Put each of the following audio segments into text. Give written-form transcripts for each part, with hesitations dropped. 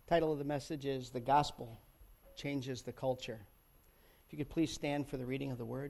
Title of the message is The Gospel Changes the Culture. If you could please stand for the reading of the word.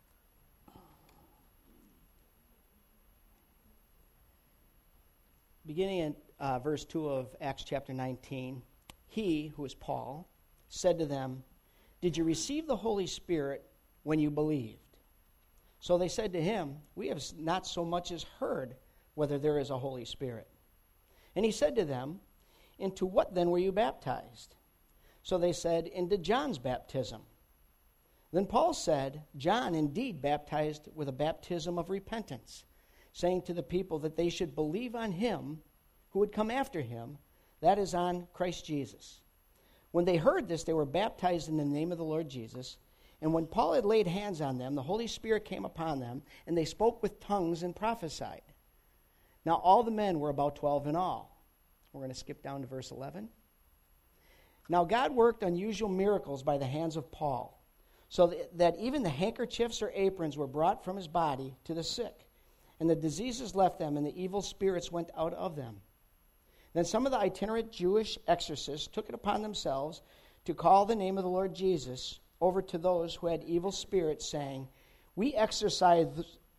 Beginning in verse 2 of Acts chapter 19, he, who is Paul, said to them, "Did you receive the Holy Spirit when you believed?" So they said to him, "We have not so much as heard whether there is a Holy Spirit." And he said to them, "Into what then were you baptized?" So they said, "Into John's baptism." Then Paul said, "John indeed baptized with a baptism of repentance, saying to the people that they should believe on him who would come after him, that is, on Christ Jesus." When they heard this, they were baptized in the name of the Lord Jesus. And when Paul had laid hands on them, the Holy Spirit came upon them, and they spoke with tongues and prophesied. Now all the men were about 12 in all. We're going to skip down to verse 11. Now God worked unusual miracles by the hands of Paul, so that even the handkerchiefs or aprons were brought from his body to the sick, and the diseases left them, and the evil spirits went out of them. Then some of the itinerant Jewish exorcists took it upon themselves to call the name of the Lord Jesus over to those who had evil spirits, saying, We exorcise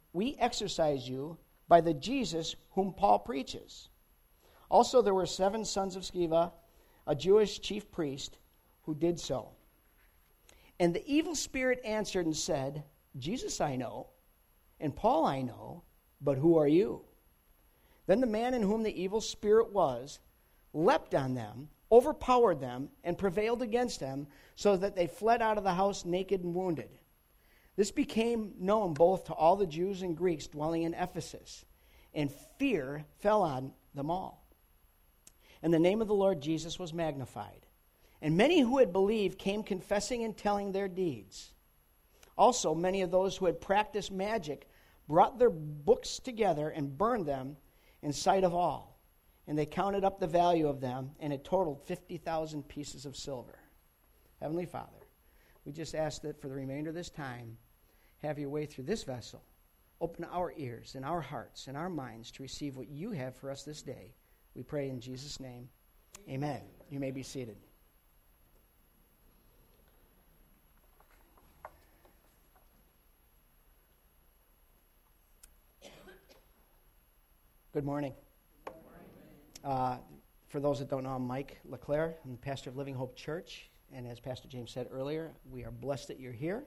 you by the Jesus whom Paul preaches." Also there were 7 sons of Sceva, a Jewish chief priest, who did so. And the evil spirit answered and said, "Jesus I know, and Paul I know, but who are you?" Then the man in whom the evil spirit was leapt on them, overpowered them, and prevailed against them, so that they fled out of the house naked and wounded. This became known both to all the Jews and Greeks dwelling in Ephesus, and fear fell on them all. And the name of the Lord Jesus was magnified. And many who had believed came confessing and telling their deeds. Also, many of those who had practiced magic brought their books together and burned them in sight of all. And they counted up the value of them, and it totaled 50,000 pieces of silver. Heavenly Father, we just ask that for the remainder of this time, have your way through this vessel. Open our ears and our hearts and our minds to receive what you have for us this day. We pray in Jesus' name. Amen. You may be seated. Good morning. For those that don't know, I'm Mike LeClaire. I'm the pastor of Living Hope Church. And as Pastor James said earlier, we are blessed that you're here.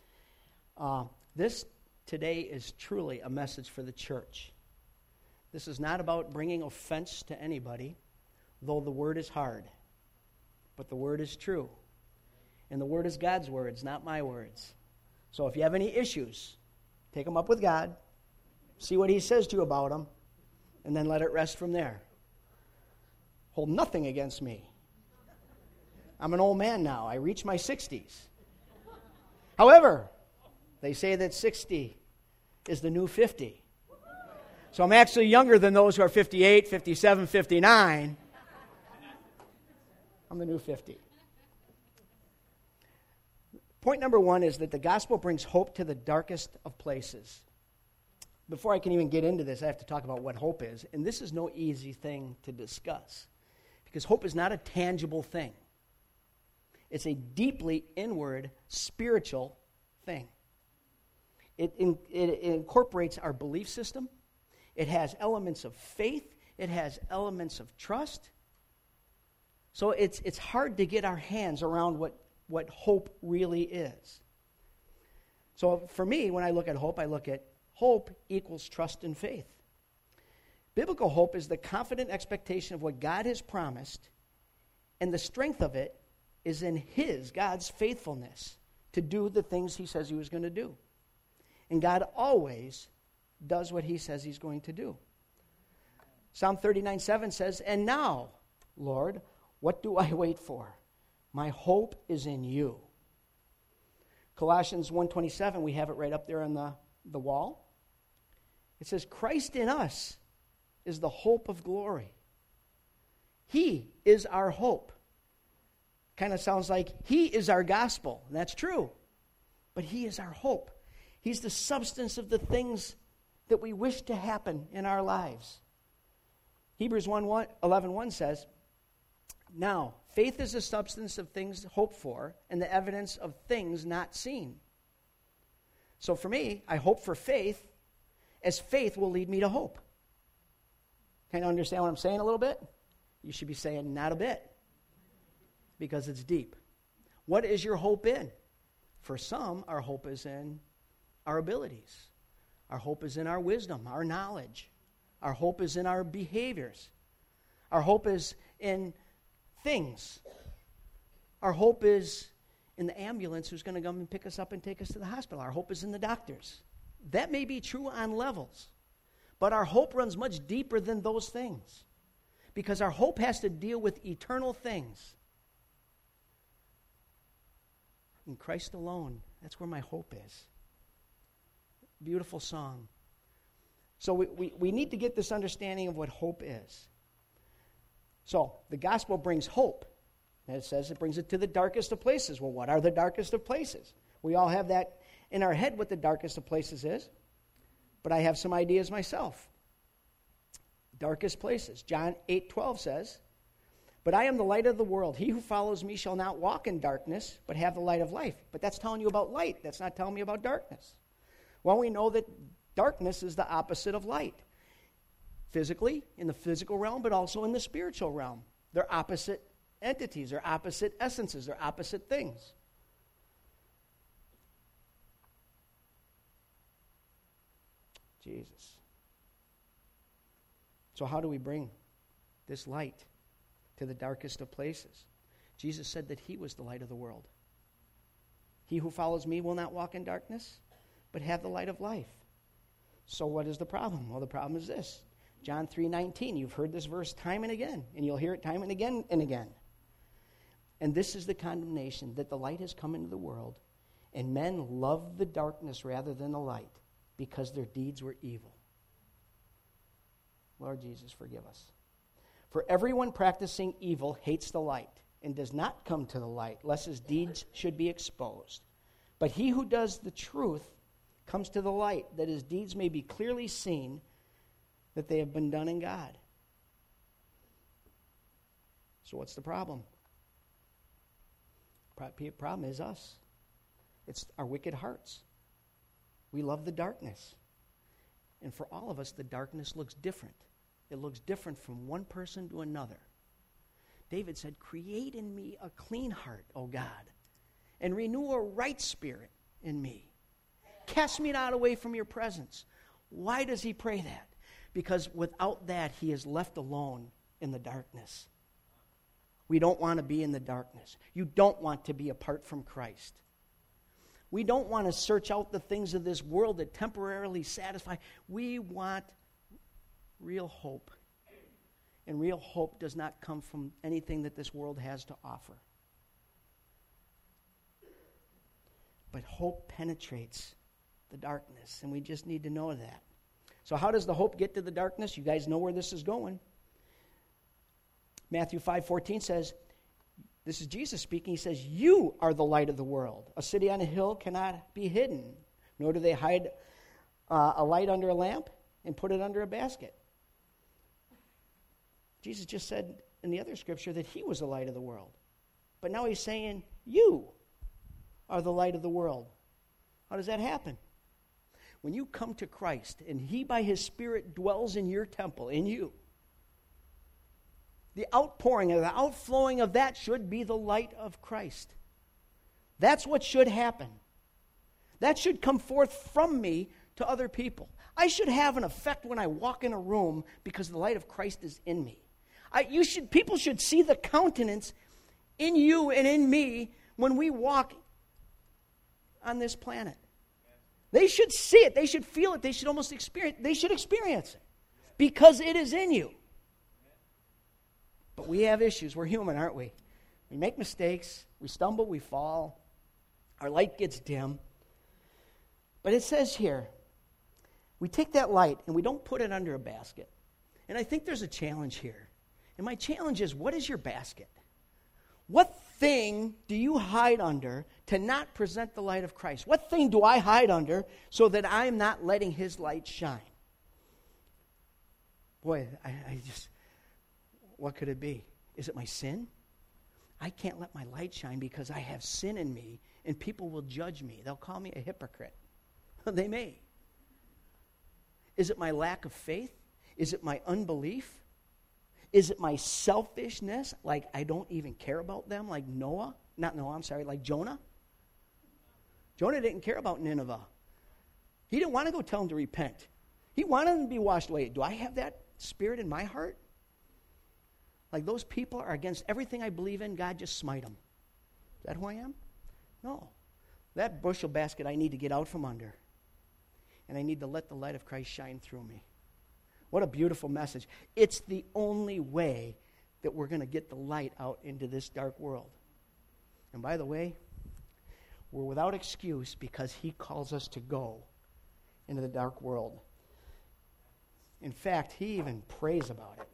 This today is truly a message for the church. This is not about bringing offense to anybody, though the word is hard. But the word is true. And the word is God's words, not my words. So if you have any issues, take them up with God, see what he says to you about them, and then let it rest from there. Hold nothing against me. I'm an old man now. I reach my 60s. However, they say that 60 is the new 50. So I'm actually younger than those who are 58, 57, 59. I'm the new 50. Point number 1 is that the gospel brings hope to the darkest of places. Before I can even get into this, I have to talk about what hope is. And this is no easy thing to discuss, because hope is not a tangible thing. It's a deeply inward, spiritual thing. It incorporates our belief system. It has elements of faith. It has elements of trust. So it's hard to get our hands around what hope really is. So for me, when I look at hope equals trust and faith. Biblical hope is the confident expectation of what God has promised, and the strength of it is in God's faithfulness to do the things he says he was going to do. And God always does what he says he's going to do. Psalm 39:7 says, "And now, Lord, what do I wait for? My hope is in you." Colossians 1:27, we have it right up there on the wall. It says, "Christ in us is the hope of glory." He is our hope. Kind of sounds like he is our gospel. And that's true. But he is our hope. He's the substance of the things that we wish to happen in our lives. Hebrews 11:1 says, Now, faith is the substance of things hoped for and the evidence of things not seen. So for me, I hope for faith, as faith will lead me to hope. Can you understand what I'm saying a little bit? You should be saying, not a bit, because it's deep. What is your hope in? For some, our hope is in our abilities. Our hope is in our wisdom, our knowledge. Our hope is in our behaviors. Our hope is in things. Our hope is in the ambulance who's going to come and pick us up and take us to the hospital. Our hope is in the doctors. That may be true on levels, but our hope runs much deeper than those things, because our hope has to deal with eternal things. In Christ alone, that's where my hope is. Beautiful song. So we need to get this understanding of what hope is. So the gospel brings hope. And it says it brings it to the darkest of places. Well, what are the darkest of places? We all have that in our head, what the darkest of places is. But I have some ideas myself. Darkest places. John 8:12 says, "But I am the light of the world. He who follows me shall not walk in darkness, but have the light of life." But that's telling you about light. That's not telling me about darkness. Well, we know that darkness is the opposite of light. Physically, in the physical realm, but also in the spiritual realm. They're opposite entities. They're opposite essences. They're opposite things. Jesus. So how do we bring this light to the darkest of places? Jesus said that he was the light of the world. He who follows me will not walk in darkness, but have the light of life. So what is the problem? Well, the problem is this. John 3:19. You've heard this verse time and again, and you'll hear it time and again and again. "And this is the condemnation, that the light has come into the world, and men loved the darkness rather than the light, because their deeds were evil." Lord Jesus, forgive us. "For everyone practicing evil hates the light, and does not come to the light, lest his deeds should be exposed. But he who does the truth comes to the light, that his deeds may be clearly seen, that they have been done in God." So what's the problem? The problem is us. It's our wicked hearts. We love the darkness. And for all of us, the darkness looks different. It looks different from one person to another. David said, "Create in me a clean heart, O God, and renew a right spirit in me. Cast me not away from your presence." Why does he pray that? Because without that, he is left alone in the darkness. We don't want to be in the darkness. You don't want to be apart from Christ. We don't want to search out the things of this world that temporarily satisfy. We want real hope. And real hope does not come from anything that this world has to offer. But hope penetrates the darkness, and we just need to know that. So how does the hope get to the darkness? You guys know where this is going. Matthew 5:14 says, this is Jesus speaking, he says, "You are the light of the world. A city on a hill cannot be hidden, nor do they hide a light under a lamp and put it under a basket." Jesus just said in the other scripture that he was the light of the world. But now he's saying, you are the light of the world. How does that happen? When you come to Christ and he by his Spirit dwells in your temple, in you, the outpouring or the outflowing of that should be the light of Christ. That's what should happen. That should come forth from me to other people. I should have an effect when I walk in a room because the light of Christ is in me. People should see the countenance in you and in me when we walk on this planet. They should see it. They should feel it. They should almost experience it. They should experience it because it is in you. But we have issues. We're human, aren't we? We make mistakes. We stumble. We fall. Our light gets dim. But it says here, we take that light and we don't put it under a basket. And I think there's a challenge here. And my challenge is, what is your basket? What thing do you hide under to not present the light of Christ? What thing do I hide under so that I'm not letting his light shine? Boy, I just, what could it be? Is it my sin? I can't let my light shine because I have sin in me, and people will judge me. They'll call me a hypocrite. They may. Is it my lack of faith? Is it my unbelief? Is it my selfishness? Like I don't even care about them, like like Jonah? Jonah didn't care about Nineveh. He didn't want to go tell them to repent. He wanted them to be washed away. Do I have that spirit in my heart? Like those people are against everything I believe in, God, just smite them. Is that who I am? No. That bushel basket I need to get out from under. And I need to let the light of Christ shine through me. What a beautiful message. It's the only way that we're going to get the light out into this dark world. And by the way, we're without excuse because he calls us to go into the dark world. In fact, he even prays about it.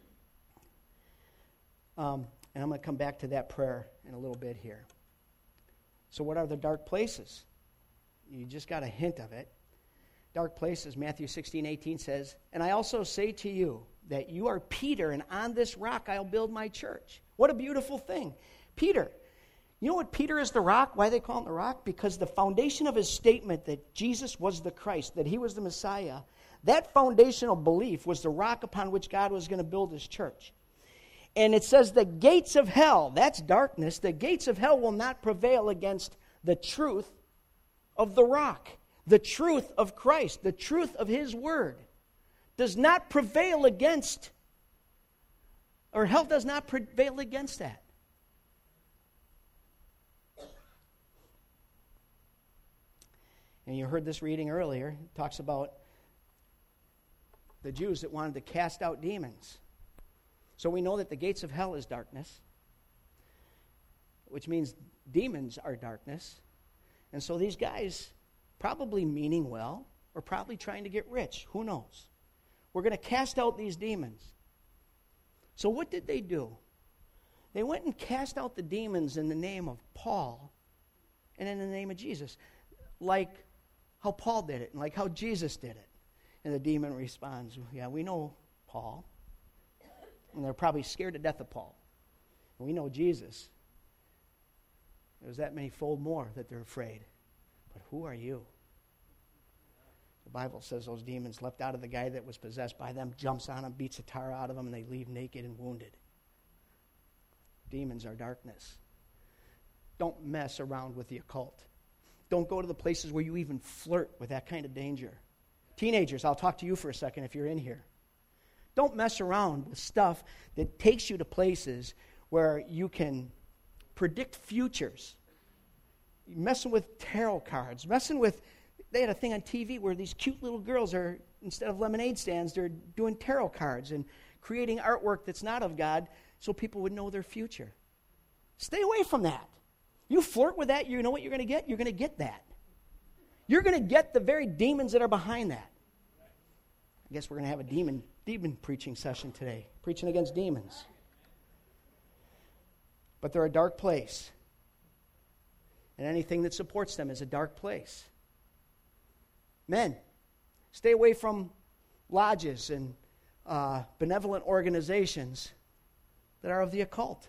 And I'm going to come back to that prayer in a little bit here. So what are the dark places? You just got a hint of it. Dark places, Matthew 16:18 says, "And I also say to you that you are Peter, and on this rock I'll build my church." What a beautiful thing. Peter. You know what Peter is the rock? Why they call him the rock? Because the foundation of his statement that Jesus was the Christ, that he was the Messiah, that foundational belief was the rock upon which God was going to build his church. And it says the gates of hell, that's darkness, the gates of hell will not prevail against the truth of the rock. The truth of Christ, the truth of his word, does not prevail against, or hell does not prevail against that. And you heard this reading earlier. It talks about the Jews that wanted to cast out demons. So we know that the gates of hell is darkness, which means demons are darkness. And so these guys, probably meaning well, or probably trying to get rich. Who knows? We're going to cast out these demons. So what did they do? They went and cast out the demons in the name of Paul and in the name of Jesus. Like how Paul did it and like how Jesus did it. And the demon responds, yeah, we know Paul. And they're probably scared to death of Paul. And we know Jesus. There's that many fold more that they're afraid. But who are you? The Bible says those demons leapt out of the guy that was possessed by them, jumps on him, beats the tar out of him, and they leave naked and wounded. Demons are darkness. Don't mess around with the occult. Don't go to the places where you even flirt with that kind of danger. Teenagers, I'll talk to you for a second if you're in here. Don't mess around with stuff that takes you to places where you can predict futures. Messing with tarot cards, they had a thing on TV where these cute little girls are, instead of lemonade stands, they're doing tarot cards and creating artwork that's not of God so people would know their future. Stay away from that. You flirt with that, you know what you're going to get? You're going to get that. You're going to get the very demons that are behind that. I guess we're going to have a demon preaching session today, preaching against demons. But they're a dark place. And anything that supports them is a dark place. Men, stay away from lodges and benevolent organizations that are of the occult.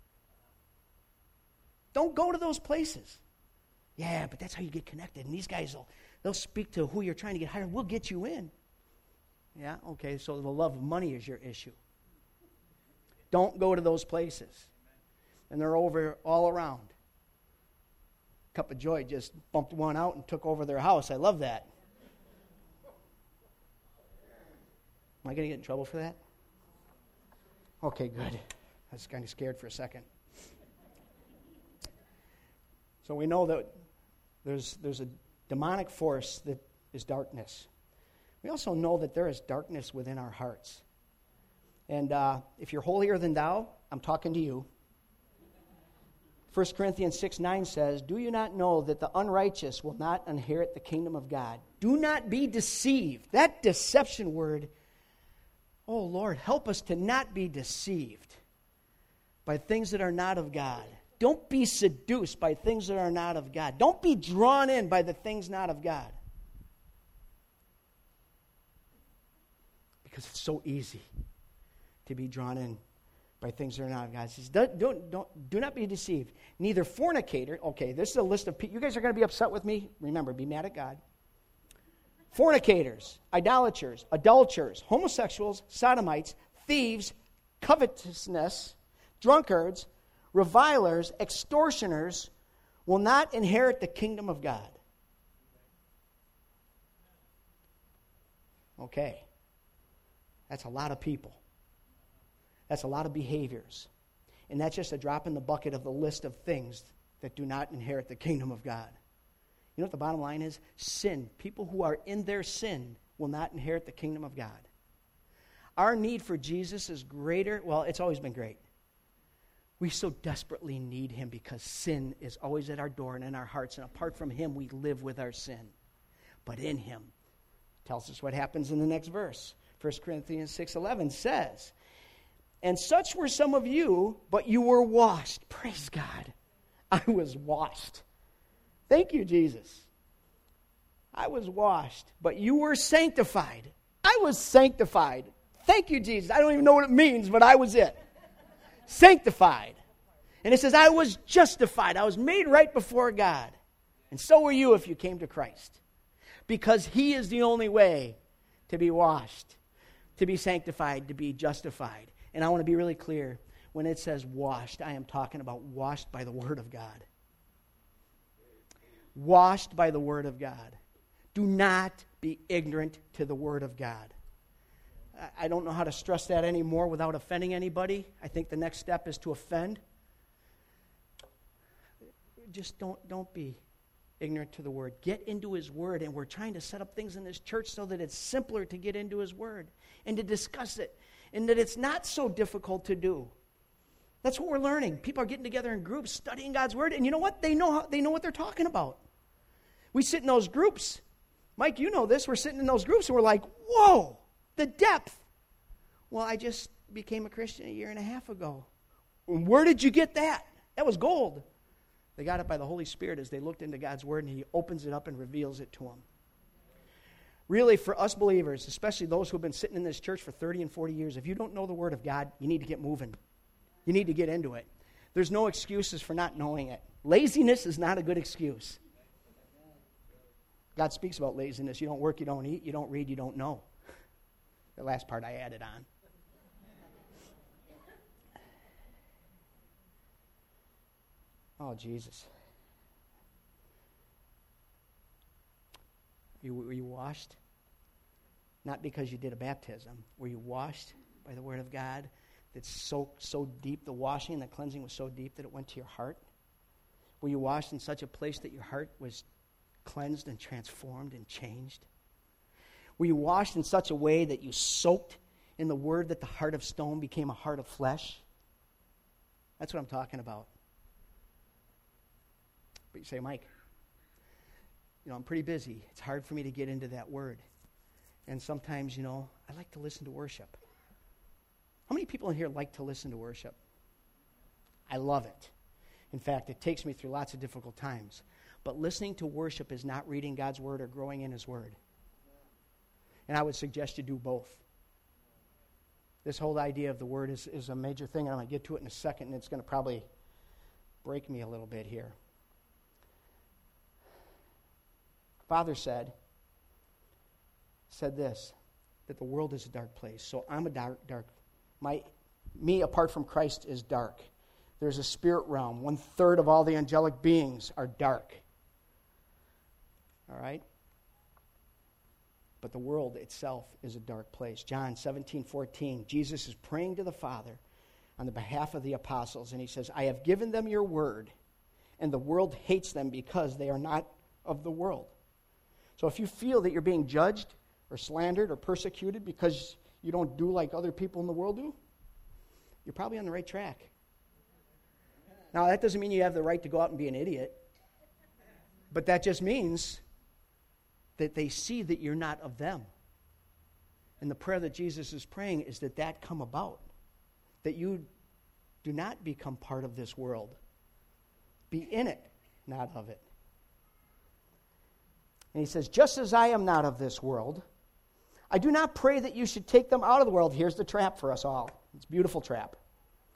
Don't go to those places. Yeah, but that's how you get connected. And these guys, they'll speak to who you're trying to get hired. We'll get you in. Yeah, okay, so the love of money is your issue. Don't go to those places. And they're over all around. Cup of Joy just bumped one out and took over their house. I love that. Am I going to get in trouble for that? Okay, good. I was kind of scared for a second. So we know that there's a demonic force that is darkness. We also know that there is darkness within our hearts. And if you're holier than thou, I'm talking to you. 1 Corinthians 6:9 says, "Do you not know that the unrighteous will not inherit the kingdom of God?" Do not be deceived. That deception word, oh Lord, help us to not be deceived by things that are not of God. Don't be seduced by things that are not of God. Don't be drawn in by the things not of God. Because it's so easy to be drawn in by things that are not of God. He says, do not be deceived. Neither fornicator. Okay, this is a list of people. You guys are going to be upset with me. Remember, be mad at God. Fornicators, idolaters, adulterers, homosexuals, sodomites, thieves, covetousness, drunkards, revilers, extortioners will not inherit the kingdom of God. Okay. That's a lot of people. That's a lot of behaviors. And that's just a drop in the bucket of the list of things that do not inherit the kingdom of God. You know what the bottom line is? Sin. People who are in their sin will not inherit the kingdom of God. Our need for Jesus is greater. Well, it's always been great. We so desperately need him because sin is always at our door and in our hearts. And apart from him, we live with our sin. But in him, tells us what happens in the next verse. 1 Corinthians 6:11 says, and such were some of you, but you were washed. Praise God. I was washed. Thank you, Jesus. I was washed, but you were sanctified. I was sanctified. Thank you, Jesus. I don't even know what it means, but I was it. Sanctified. And it says, I was justified. I was made right before God. And so were you if you came to Christ. Because he is the only way to be washed, to be sanctified, to be justified. And I want to be really clear. When it says washed, I am talking about washed by the Word of God. Washed by the Word of God. Do not be ignorant to the Word of God. I don't know how to stress that anymore without offending anybody. I think the next step is to offend. Just don't be ignorant to the Word. Get into His Word, and we're trying to set up things in this church so that it's simpler to get into His Word and to discuss it, and that it's not so difficult to do. That's what we're learning. People are getting together in groups, studying God's Word, and you know what? They know what they're talking about. We sit in those groups. Mike, you know this. We're sitting in those groups, and we're like, whoa, the depth. Well, I just became a Christian 1.5 years ago. Where did you get that? That was gold. They got it by the Holy Spirit as they looked into God's Word, and He opens it up and reveals it to them. Really, for us believers, especially those who have been sitting in this church for 30 and 40 years, if you don't know the Word of God, you need to get moving. You need to get into it. There's no excuses for not knowing it. Laziness is not a good excuse. God speaks about laziness. You don't work, you don't eat, you don't read, you don't know. The last part I added on. Oh, Jesus. Were you washed? Not because you did a baptism. Were you washed by the Word of God that's so deep, the washing and the cleansing was so deep that it went to your heart? Were you washed in such a place that your heart was cleansed and transformed and changed? Were you washed in such a way that you soaked in the Word that the heart of stone became a heart of flesh? That's what I'm talking about. But you say, Mike, I'm pretty busy. It's hard for me to get into that Word. And sometimes, I like to listen to worship. How many people in here like to listen to worship? I love it. In fact, it takes me through lots of difficult times. But listening to worship is not reading God's Word or growing in His Word. And I would suggest you do both. This whole idea of the Word is a major thing, and I'm going to get to it in a second, and it's going to probably break me a little bit here. Father said this, that the world is a dark place. So I'm a dark. Me apart from Christ is dark. There's a spirit realm. 1/3 of all the angelic beings are dark. All right? But the world itself is a dark place. John 17:14, Jesus is praying to the Father on the behalf of the apostles, and He says, I have given them your word, and the world hates them because they are not of the world. So if you feel that you're being judged or slandered or persecuted because you don't do like other people in the world do, you're probably on the right track. Now, that doesn't mean you have the right to go out and be an idiot, but that just means that they see that you're not of them. And the prayer that Jesus is praying is that come about, that you do not become part of this world. Be in it, not of it. And He says, just as I am not of this world, I do not pray that you should take them out of the world. Here's the trap for us all. It's a beautiful trap.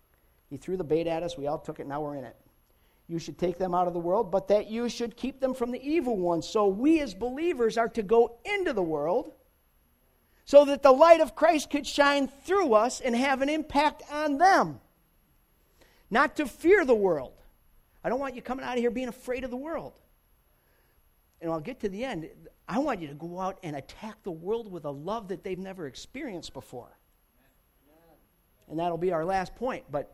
He threw the bait at us. We all took it. Now we're in it. You should take them out of the world, but that you should keep them from the evil one. So we as believers are to go into the world so that the light of Christ could shine through us and have an impact on them. Not to fear the world. I don't want you coming out of here being afraid of the world. And I'll get to the end. I want you to go out and attack the world with a love that they've never experienced before. And that'll be our last point, but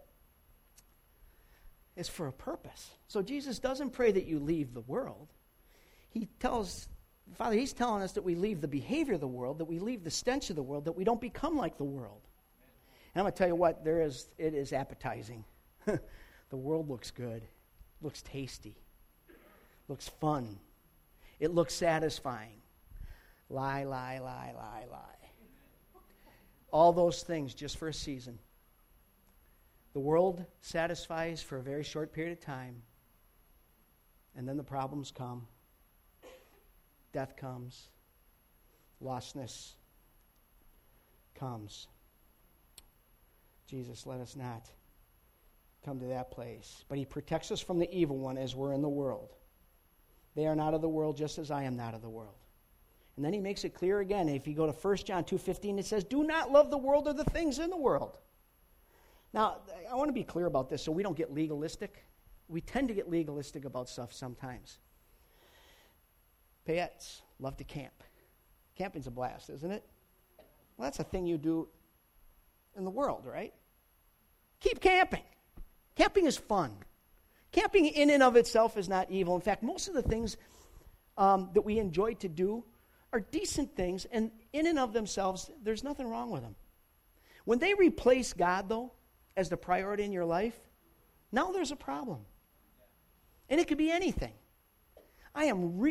it's for a purpose. So Jesus doesn't pray that you leave the world. He tells, Father, he's telling us that we leave the behavior of the world, that we leave the stench of the world, that we don't become like the world. And I'm going to tell you what, it is appetizing. The world looks good, looks tasty, looks fun. It looks satisfying. Lie, lie, lie, lie, lie. All those things just for a season. The world satisfies for a very short period of time, and then the problems come. Death comes. Lostness comes. Jesus, let us not come to that place. But he protects us from the evil one as we're in the world. They are not of the world, just as I am not of the world. And then he makes it clear again. If you go to 1 John 2:15, it says, do not love the world or the things in the world. Now, I want to be clear about this so we don't get legalistic. We tend to get legalistic about stuff sometimes. Payettes love to camp. Camping's a blast, isn't it? Well, that's a thing you do in the world, right? Keep camping. Camping is fun. Camping in and of itself is not evil. In fact, most of the things that we enjoy to do are decent things, and in and of themselves, there's nothing wrong with them. When they replace God, though, as the priority in your life, now there's a problem. And it could be anything. I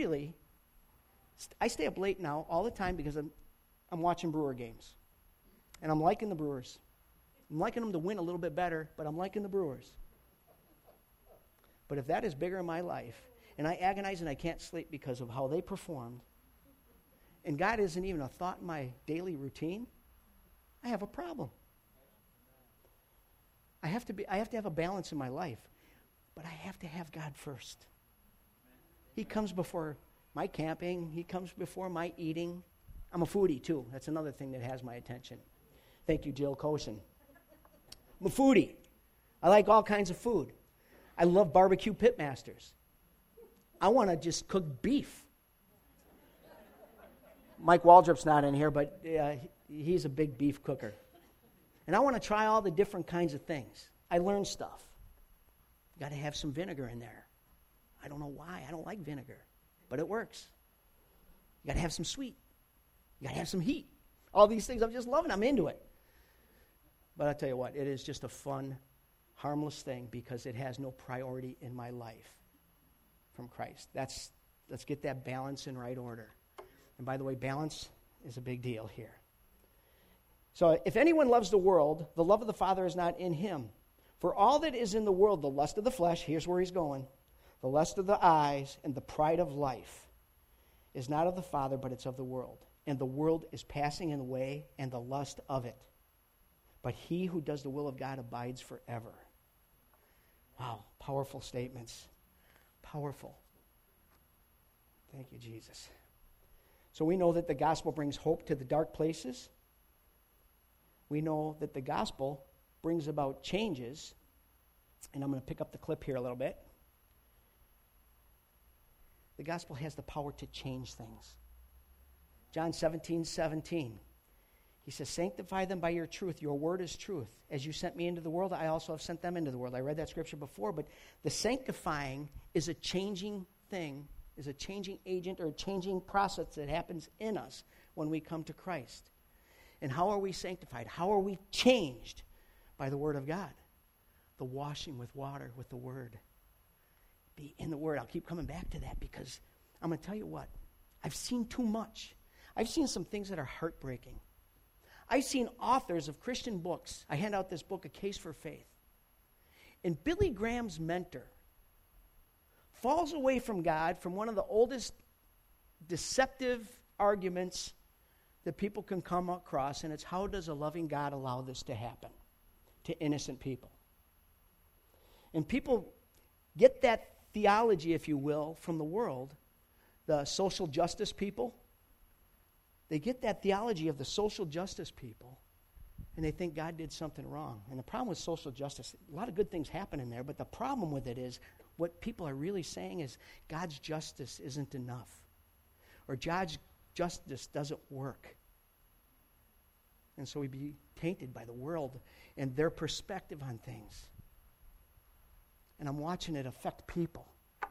stay up late now all the time because I'm watching Brewer games. And I'm liking the Brewers. I'm liking them to win a little bit better, but I'm liking the Brewers. But if that is bigger in my life, and I agonize and I can't sleep because of how they performed, and God isn't even a thought in my daily routine, I have a problem. I have to have a balance in my life, but I have to have God first. He comes before my camping. He comes before my eating. I'm a foodie, too. That's another thing that has my attention. Thank you, Jill Koshin. I'm a foodie. I like all kinds of food. I love barbecue pitmasters. I want to just cook beef. Mike Waldrop's not in here, but he's a big beef cooker. And I want to try all the different kinds of things. I learn stuff. You got to have some vinegar in there. I don't know why. I don't like vinegar, but it works. You got to have some sweet. You got to have some heat. All these things, I'm just loving. I'm into it. But I'll tell you what, it is just a fun, harmless thing because it has no priority in my life from Christ. Let's get that balance in right order. And by the way, balance is a big deal here. So if anyone loves the world, the love of the Father is not in him. For all that is in the world, the lust of the flesh, here's where he's going, the lust of the eyes, and the pride of life is not of the Father, but it's of the world. And the world is passing away, and the lust of it. But he who does the will of God abides forever. Wow, powerful statements. Powerful. Thank you, Jesus. So we know that the gospel brings hope to the dark places. We know that the gospel brings about changes. And I'm going to pick up the clip here a little bit. The gospel has the power to change things. John 17:17. He says, sanctify them by your truth. Your word is truth. As you sent me into the world, I also have sent them into the world. I read that scripture before, but the sanctifying is a changing thing, is a changing agent or a changing process that happens in us when we come to Christ. And how are we sanctified? How are we changed? By the word of God. The washing with water with the word. Be in the word. I'll keep coming back to that because I'm going to tell you what. I've seen too much. I've seen some things that are heartbreaking. I've seen authors of Christian books. I hand out this book, A Case for Faith. And Billy Graham's mentor falls away from God from one of the oldest deceptive arguments that people can come across, and it's how does a loving God allow this to happen to innocent people? And people get that theology, if you will, from the world. The social justice people, they get that theology of the social justice people, and they think God did something wrong. And the problem with social justice, a lot of good things happen in there, but the problem with it is what people are really saying is God's justice isn't enough, or God's justice doesn't work. And so we be tainted by the world and their perspective on things. And I'm watching it affect people.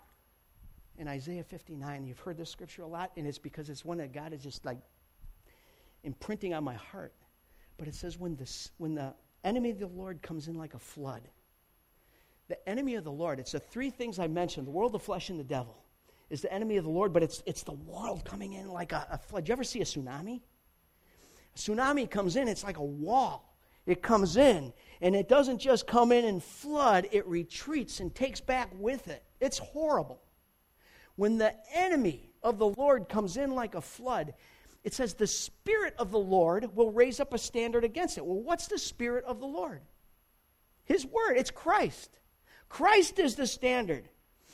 In Isaiah 59, you've heard this scripture a lot, and it's because it's one that God is just like imprinting on my heart. But it says, when the enemy of the Lord comes in like a flood, the enemy of the Lord, it's the three things I mentioned, the world, the flesh, and the devil, is the enemy of the Lord, but it's the world coming in like a flood. Did you ever see a tsunami? A tsunami comes in, it's like a wall. It comes in, and it doesn't just come in and flood, it retreats and takes back with it. It's horrible. When the enemy of the Lord comes in like a flood, it says the Spirit of the Lord will raise up a standard against it. Well, what's the Spirit of the Lord? His Word. It's Christ. Christ is the standard.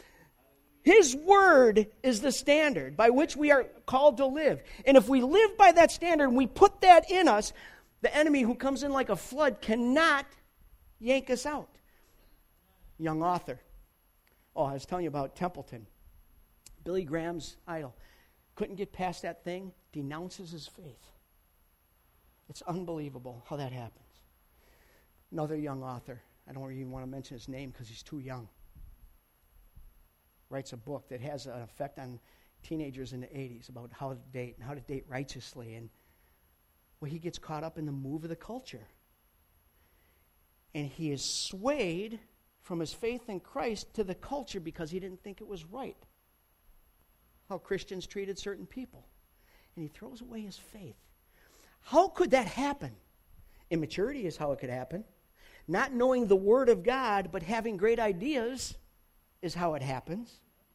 His Word is the standard by which we are called to live. And if we live by that standard and we put that in us, the enemy who comes in like a flood cannot yank us out. Young author. Oh, I was telling you about Templeton. Billy Graham's idol. Couldn't get past that thing, denounces his faith. It's unbelievable how that happens. Another young author, I don't even want to mention his name because he's too young, writes a book that has an effect on teenagers in the 80s about how to date and how to date righteously. And well, he gets caught up in the move of the culture. And he is swayed from his faith in Christ to the culture because he didn't think it was right how Christians treated certain people. And he throws away his faith. How could that happen? Immaturity is how it could happen. Not knowing the Word of God, but having great ideas is how it happens.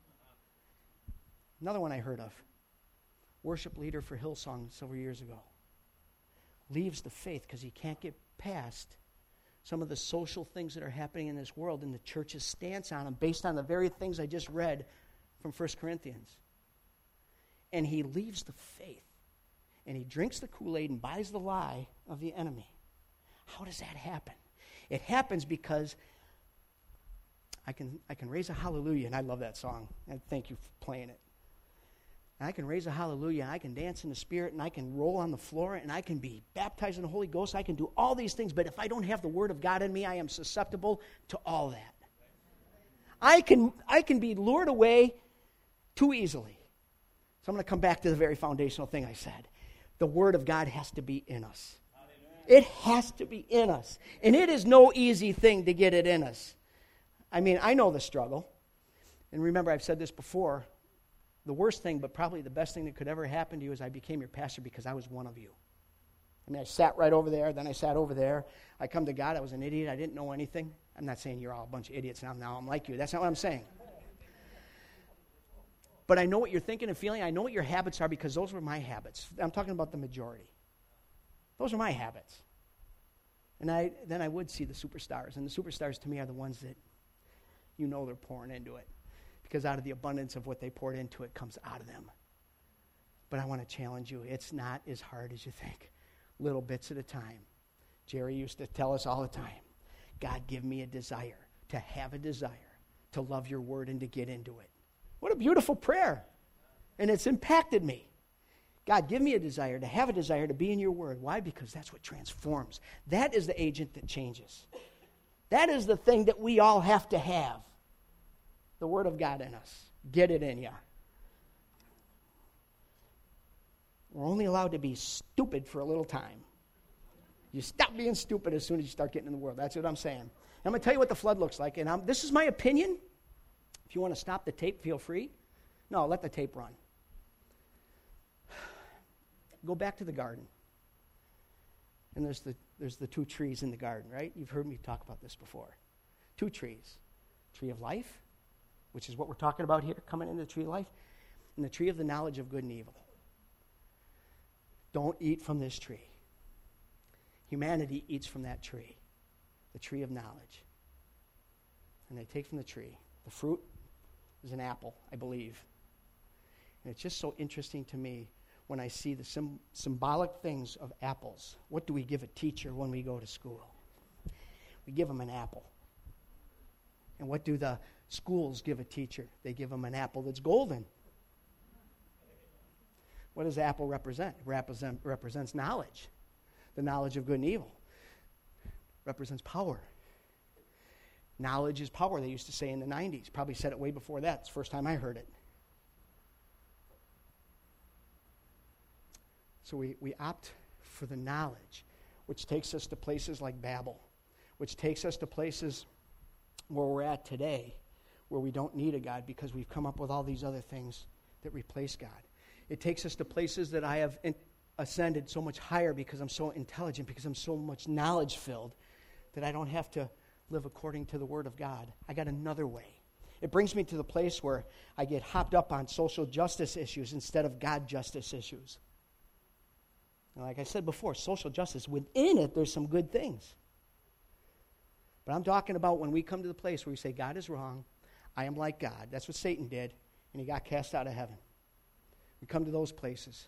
Another one I heard of. Worship leader for Hillsong several years ago. Leaves the faith because he can't get past some of the social things that are happening in this world and the church's stance on them based on the very things I just read from 1 Corinthians. And he leaves the faith. And he drinks the Kool-Aid and buys the lie of the enemy. How does that happen? It happens because I can raise a hallelujah, and I love that song. And thank you for playing it. And I can raise a hallelujah, and I can dance in the Spirit, and I can roll on the floor, and I can be baptized in the Holy Ghost. I can do all these things, but if I don't have the Word of God in me, I am susceptible to all that. I can be lured away too easily. So I'm going to come back to the very foundational thing I said. The Word of God has to be in us. It has to be in us. And it is no easy thing to get it in us. I mean, I know the struggle. And remember, I've said this before. The worst thing, but probably the best thing that could ever happen to you is I became your pastor because I was one of you. I mean, I sat right over there, then I sat over there. I come to God, I was an idiot, I didn't know anything. I'm not saying you're all a bunch of idiots now I'm like you. That's not what I'm saying. But I know what you're thinking and feeling. I know what your habits are because those were my habits. I'm talking about the majority. Those are my habits. And then I would see the superstars. And the superstars to me are the ones that you know they're pouring into it. Because out of the abundance of what they poured into it comes out of them. But I want to challenge you. It's not as hard as you think. Little bits at a time. Jerry used to tell us all the time, God, give me a desire, to have a desire, to love your word and to get into it. What a beautiful prayer. And it's impacted me. God, give me a desire, to have a desire to be in your word. Why? Because that's what transforms. That is the agent that changes. That is the thing that we all have to have. The Word of God in us. Get it in you. We're only allowed to be stupid for a little time. You stop being stupid as soon as you start getting in the Word. That's what I'm saying. I'm going to tell you what the flood looks like. And this is my opinion. If you want to stop the tape, feel free. No, let the tape run. Go back to the garden. And there's the two trees in the garden, right? You've heard me talk about this before. Two trees. Tree of life, which is what we're talking about here, coming into the tree of life, and the tree of the knowledge of good and evil. Don't eat from this tree. Humanity eats from that tree, the tree of knowledge. and they take from the tree. The fruit is an apple, I believe. And it's just so interesting to me when I see the symbolic things of apples. What do we give a teacher when we go to school? We give them an apple. And what do the schools give a teacher? They give them an apple that's golden. What does the apple represent? It represents knowledge. The knowledge of good and evil. Represents power. Knowledge is power, they used to say in the 90s. Probably said it way before that. It's the first time I heard it. So we opt for the knowledge, which takes us to places like Babel, which takes us to places where we're at today, where we don't need a God because we've come up with all these other things that replace God. It takes us to places that I have ascended so much higher because I'm so intelligent, because I'm so much knowledge-filled, that I don't have to live according to the Word of God. I got another way. It brings me to the place where I get hopped up on social justice issues instead of God justice issues. And like I said before, social justice, within it, there's some good things. But I'm talking about when we come to the place where we say, God is wrong, I am like God. That's what Satan did, and he got cast out of heaven. We come to those places.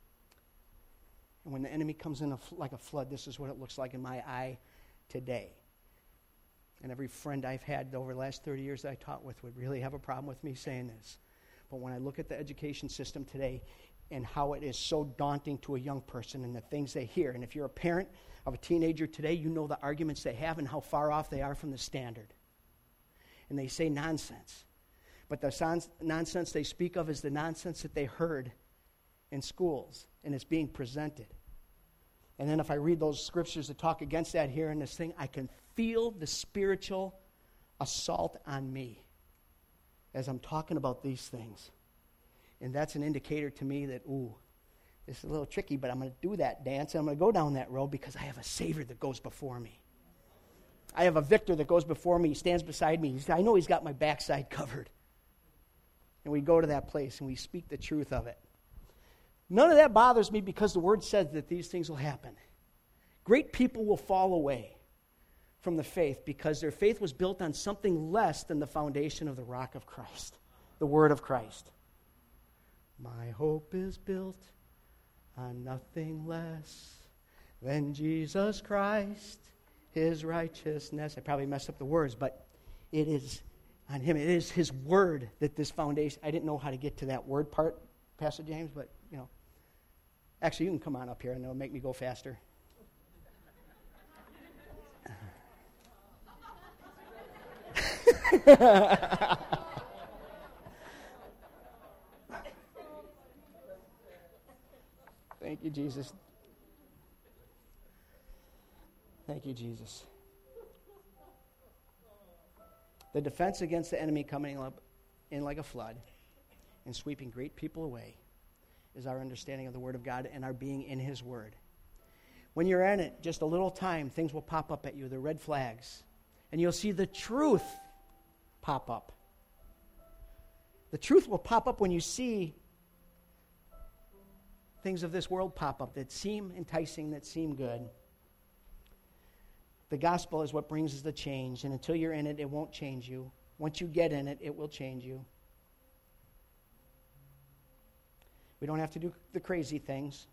And when the enemy comes in like a flood, this is what it looks like in my eye today. And every friend I've had over the last 30 years that I taught with would really have a problem with me saying this. But when I look at the education system today and how it is so daunting to a young person and the things they hear, and if you're a parent of a teenager today, you know the arguments they have and how far off they are from the standard. And they say nonsense. But the nonsense they speak of is the nonsense that they heard in schools, and it's being presented. And then if I read those scriptures that talk against that here in this thing, I can feel the spiritual assault on me as I'm talking about these things. And that's an indicator to me that, this is a little tricky, but I'm going to do that dance, and I'm going to go down that road because I have a Savior that goes before me. I have a victor that goes before me. He stands beside me. I know he's got my backside covered. And we go to that place, and we speak the truth of it. None of that bothers me because the Word says that these things will happen. Great people will fall away from the faith because their faith was built on something less than the foundation of the rock of Christ, the Word of Christ. My hope is built on nothing less than Jesus Christ, His righteousness. I probably messed up the words, but it is on Him. It is His Word that this foundation. I didn't know how to get to that word part, Pastor James, but, Actually, you can come on up here and it'll make me go faster. Thank you, Jesus. Thank you, Jesus. The defense against the enemy coming up in like a flood and sweeping great people away is our understanding of the Word of God and our being in His Word. When you're in it, just a little time, things will pop up at you, the red flags, and you'll see the truth pop up. The truth will pop up when you see things of this world pop up that seem enticing, that seem good. The gospel is what brings us the change, and until you're in it, it won't change you. Once you get in it, it will change you. We don't have to do the crazy things.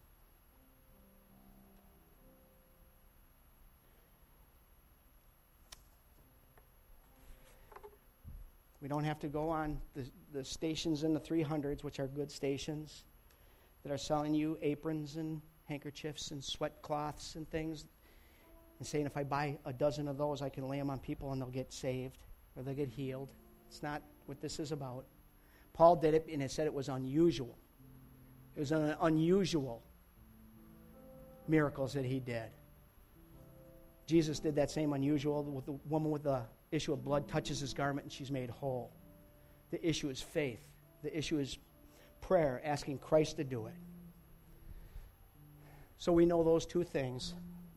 We don't have to go on the stations in the 300s, which are good stations, that are selling you aprons and handkerchiefs and sweat cloths and things, and saying if I buy a dozen of those, I can lay them on people and they'll get saved or they'll get healed. It's not what this is about. Paul did it, and it said it was unusual. It was an unusual miracles that he did. Jesus did that same unusual with the woman with the issue of blood touches his garment and she's made whole. The issue is faith. The issue is prayer, asking Christ to do it. So we know those two things.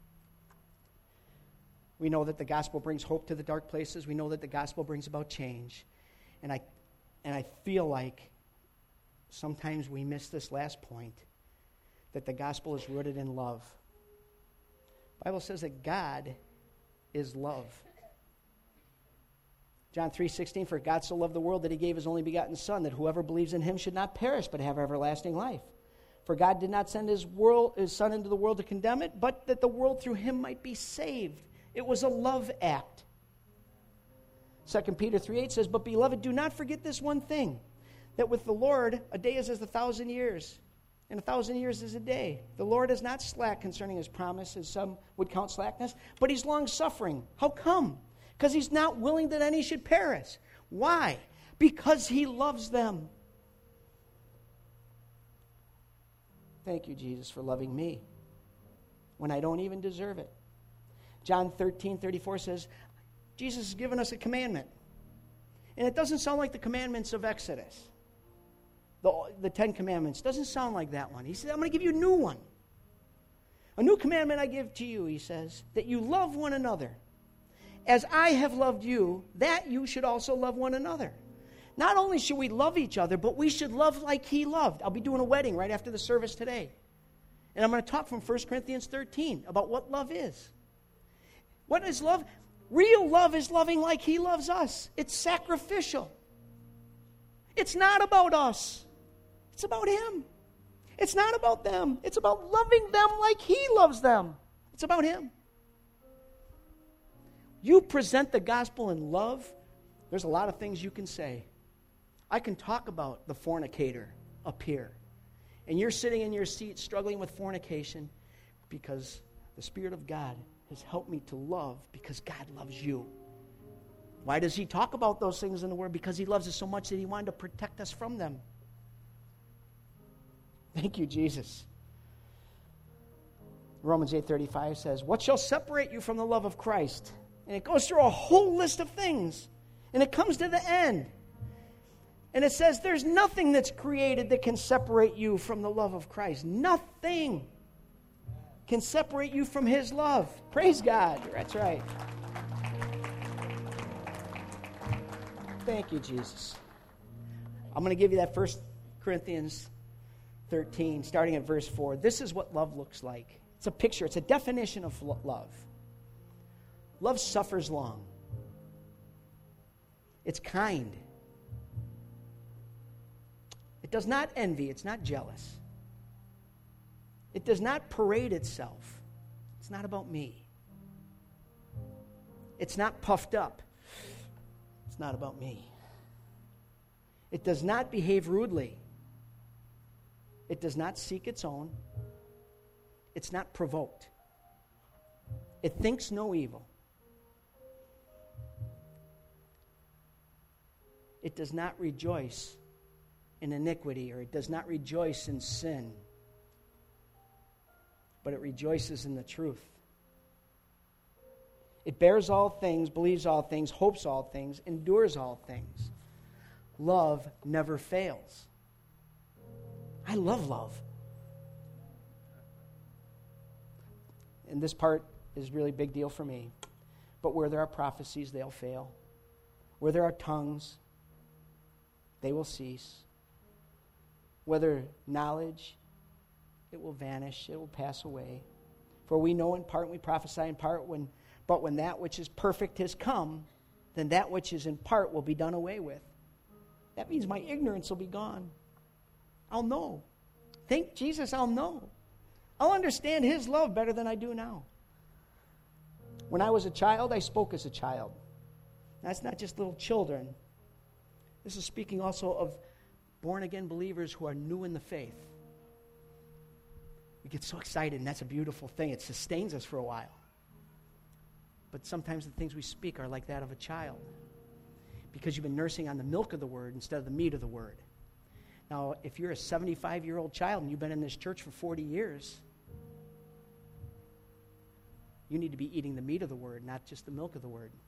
We know that the gospel brings hope to the dark places. We know that the gospel brings about change. And I feel like sometimes we miss this last point, that the gospel is rooted in love. The Bible says that God is love. John 3:16, for God so loved the world that he gave his only begotten Son, that whoever believes in him should not perish but have everlasting life. For God did not send his Son into the world to condemn it, but that the world through him might be saved. It was a love act. 2 Peter 3:8 says, but beloved, do not forget this one thing, that with the Lord a day is as 1,000 years, and 1,000 years is a day. The Lord is not slack concerning his promise, as some would count slackness, but he's long-suffering. How come? Because he's not willing that any should perish. Why? Because he loves them. Thank you, Jesus, for loving me when I don't even deserve it. John 13:34 says, Jesus has given us a commandment. And it doesn't sound like the commandments of Exodus. The 10 Commandments. Doesn't sound like that one. He said, I'm going to give you a new one. A new commandment I give to you, he says, that you love one another. As I have loved you, that you should also love one another. Not only should we love each other, but we should love like he loved. I'll be doing a wedding right after the service today. And I'm going to talk from 1 Corinthians 13 about what love is. What is love? Real love is loving like he loves us. It's sacrificial. It's not about us. It's about him. It's not about them. It's about loving them like he loves them. It's about him. You present the gospel in love, there's a lot of things you can say. I can talk about the fornicator up here, and you're sitting in your seat struggling with fornication because the Spirit of God has helped me to love because God loves you. Why does he talk about those things in the Word? Because he loves us so much that he wanted to protect us from them. Thank you, Jesus. Romans 8:35 says, what shall separate you from the love of Christ? And it goes through a whole list of things. And it comes to the end. And it says there's nothing that's created that can separate you from the love of Christ. Nothing can separate you from his love. Praise God. That's right. Thank you, Jesus. I'm going to give you that 1 Corinthians 13, starting at verse 4. This is what love looks like. It's a picture. It's a definition of love. Love suffers long. It's kind. It does not envy. It's not jealous. It does not parade itself. It's not about me. It's not puffed up. It's not about me. It does not behave rudely. It does not seek its own. It's not provoked. It thinks no evil. It does not rejoice in iniquity, or it does not rejoice in sin, but it rejoices in the truth. It bears all things, believes all things, hopes all things, endures all things. Love never fails. I love love. And this part is really a big deal for me. But where there are prophecies, they'll fail. Where there are tongues, they will cease. Whether knowledge, it will vanish, it will pass away. For we know in part, and we prophesy in part, but when that which is perfect has come, then that which is in part will be done away with. That means my ignorance will be gone. I'll know. Thank Jesus, I'll know. I'll understand his love better than I do now. When I was a child, I spoke as a child. That's not just little children. This is speaking also of born-again believers who are new in the faith. We get so excited, and that's a beautiful thing. It sustains us for a while. But sometimes the things we speak are like that of a child, because you've been nursing on the milk of the word instead of the meat of the word. Now, if you're a 75-year-old child and you've been in this church for 40 years, you need to be eating the meat of the word, not just the milk of the word.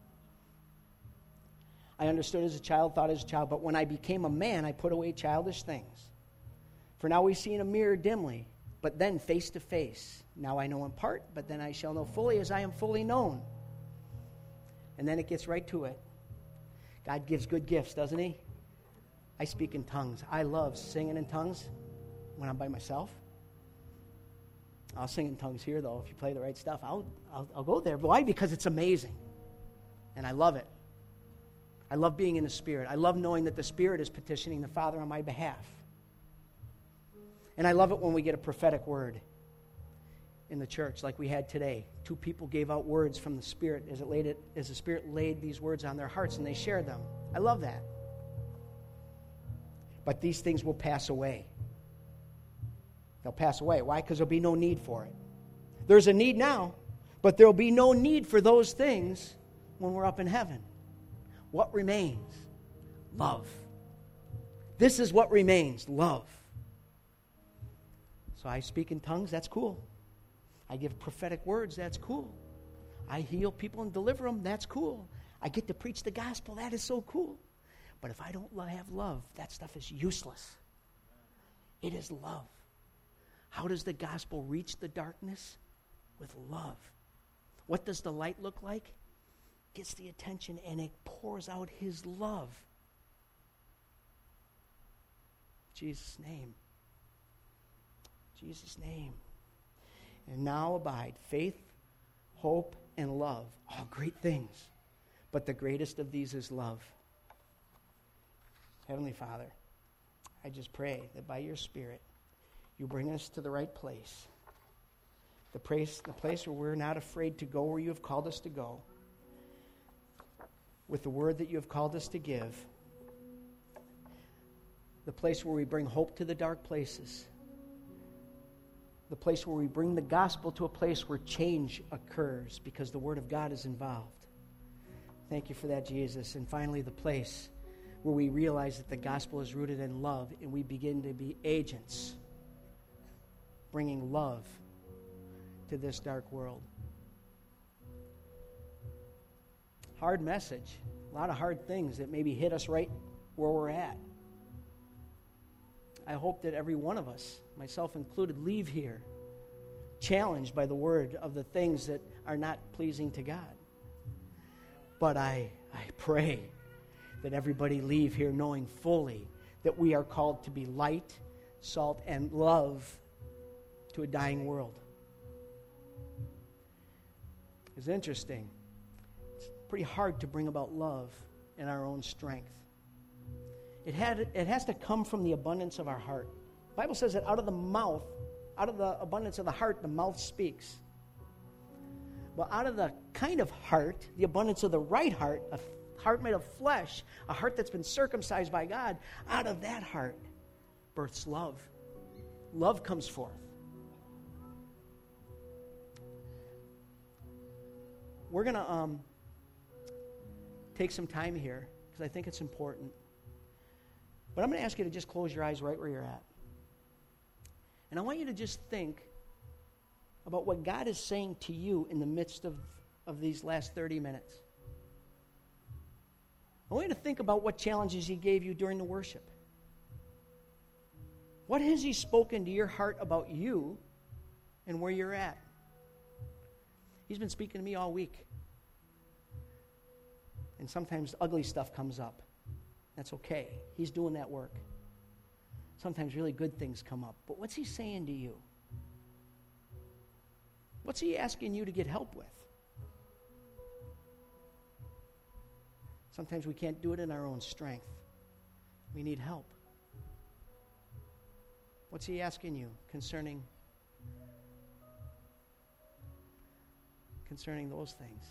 I understood as a child, thought as a child, but when I became a man, I put away childish things. For now we see in a mirror dimly, but then face to face. Now I know in part, but then I shall know fully as I am fully known. And then it gets right to it. God gives good gifts, doesn't he? I speak in tongues. I love singing in tongues when I'm by myself. I'll sing in tongues here, though. If you play the right stuff, I'll go there. Why? Because it's amazing. And I love it. I love being in the Spirit. I love knowing that the Spirit is petitioning the Father on my behalf. And I love it when we get a prophetic word in the church like we had today. 2 people gave out words from the Spirit as the Spirit laid these words on their hearts and they shared them. I love that. But these things will pass away. They'll pass away. Why? Because there'll be no need for it. There's a need now, but there'll be no need for those things when we're up in heaven. What remains? Love. This is what remains, love. So I speak in tongues, that's cool. I give prophetic words, that's cool. I heal people and deliver them, that's cool. I get to preach the gospel, that is so cool. But if I don't have love, that stuff is useless. It is love. How does the gospel reach the darkness? With love. What does the light look like? Gets the attention and it pours out his love. Jesus' name. Jesus' name. And now abide faith, hope, and love. All great things. But the greatest of these is love. Heavenly Father, I just pray that by your Spirit, you bring us to the right place. The place where we're not afraid to go where you have called us to go. With the word that you have called us to give. The place where we bring hope to the dark places. The place where we bring the gospel to a place where change occurs because the word of God is involved. Thank you for that, Jesus. And finally, the place where we realize that the gospel is rooted in love and we begin to be agents bringing love to this dark world. Hard message. A lot of hard things that maybe hit us right where we're at. I hope that every one of us, myself included, leave here challenged by the word of the things that are not pleasing to God. But I pray that everybody leave here knowing fully that we are called to be light, salt, and love to a dying world. It's interesting. It's pretty hard to bring about love in our own strength. It has to come from the abundance of our heart. The Bible says that out of the abundance of the heart, the mouth speaks. Well, out of the kind of heart, the abundance of the right heart, a heart made of flesh, a heart that's been circumcised by God, out of that heart births love. Love comes forth. We're going to take some time here because I think it's important. But I'm going to ask you to just close your eyes right where you're at. And I want you to just think about what God is saying to you in the midst of these last 30 minutes. I want you to think about what challenges he gave you during the worship. What has he spoken to your heart about you and where you're at? He's been speaking to me all week. And sometimes ugly stuff comes up. That's okay. He's doing that work. Sometimes really good things come up. But what's he saying to you? What's he asking you to get help with? Sometimes we can't do it in our own strength. We need help. What's he asking you concerning those things?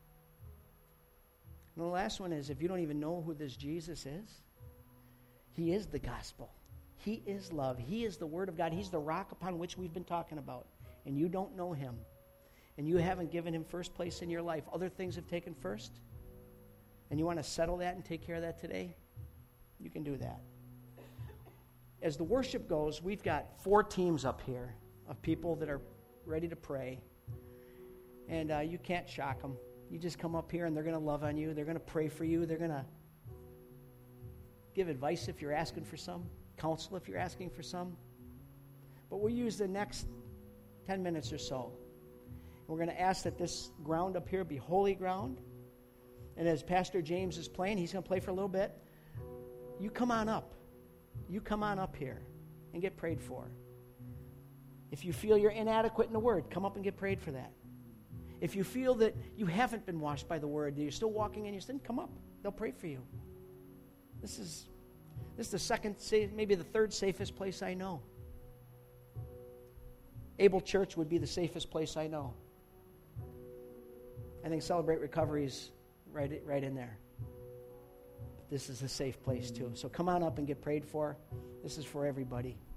And the last one is, if you don't even know who this Jesus is, he is the gospel. He is love. He is the word of God. He's the rock upon which we've been talking about. And you don't know him. And you haven't given him first place in your life. Other things have taken first. And you want to settle that and take care of that today? You can do that. As the worship goes, we've got 4 teams up here of people that are ready to pray. And you can't shock them. You just come up here and they're going to love on you. They're going to pray for you. They're going to give advice if you're asking for some, counsel if you're asking for some. But we'll use the next 10 minutes or so. We're going to ask that this ground up here be holy ground. And as Pastor James is playing, he's going to play for a little bit. You come on up. You come on up here and get prayed for. If you feel you're inadequate in the Word, come up and get prayed for that. If you feel that you haven't been washed by the Word, that you're still walking in your sin, come up. they'll pray for you. This is the second, maybe the third safest place I know. Able Church would be the safest place I know. I think Celebrate Recovery is right in there. But this is a safe place too. So come on up and get prayed for. This is for everybody.